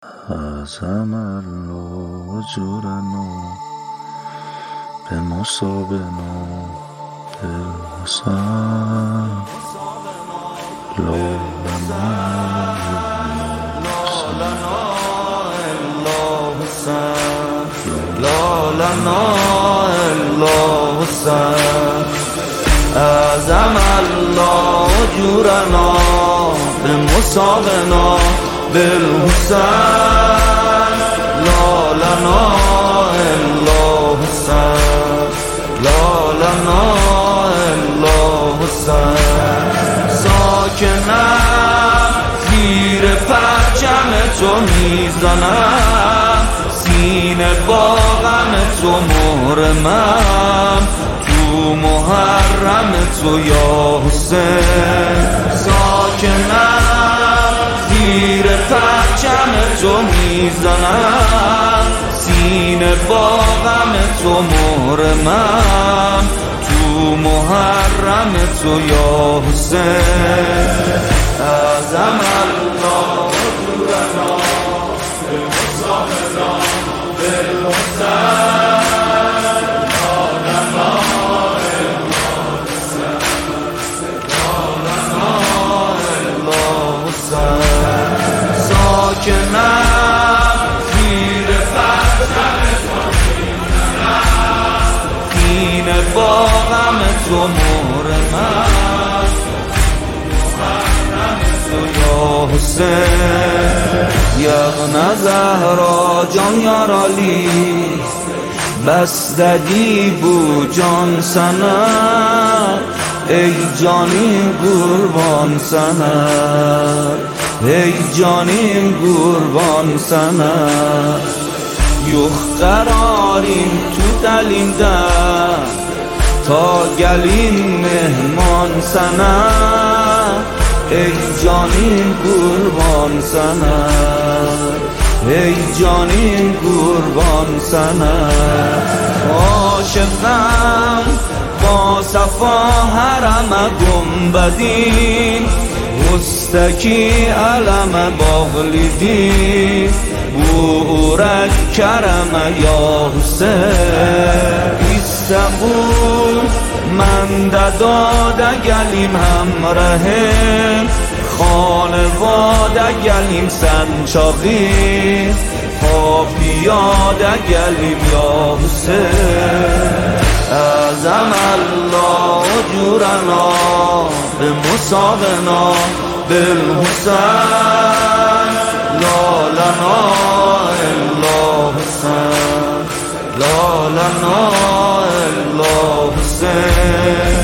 عزم الله اجورنا بمصابنا بالحسن لا لنا إلا حسن لا لنا إلا حسن عزم الله اجورنا بمصابنا بالحسن لا لنا إلا حسن لا لنا إلا حسن ساکنم زیر پرچم تو میزنم سینه با غم تو محرمم تو محرم تو یا حسین ساکنم زیر پرچم تو میزنم سینه با غم تو محرمم تو محرم تو یا حسین عزم الله اجورنا بمصابنا بالحسن ساکنم زیر پرچم تو میزنم سینه با غم تو محرمم تو یا حسین یغن زهرا جان یارالی بستگی بو جان سنه ای جانیم قربان سنه ای جانیم قربان سنه یخ قراریم تو دلیم در تا گلیم مهمان سنه ای جانیم قربان سنه ای جانیم قربان سنه عاشقم با صفا حرم گنبدین مستکی علم باغلیدی بورک کرم یا حسین ایستقون من داده گلیم همراهیم خانواده گلیم سنچاقی پا پیاده گلیم یا حسین عزم الله اجورنا بمصابنا بالحسن لا لنا إلا حسن لا لنا إلا حسين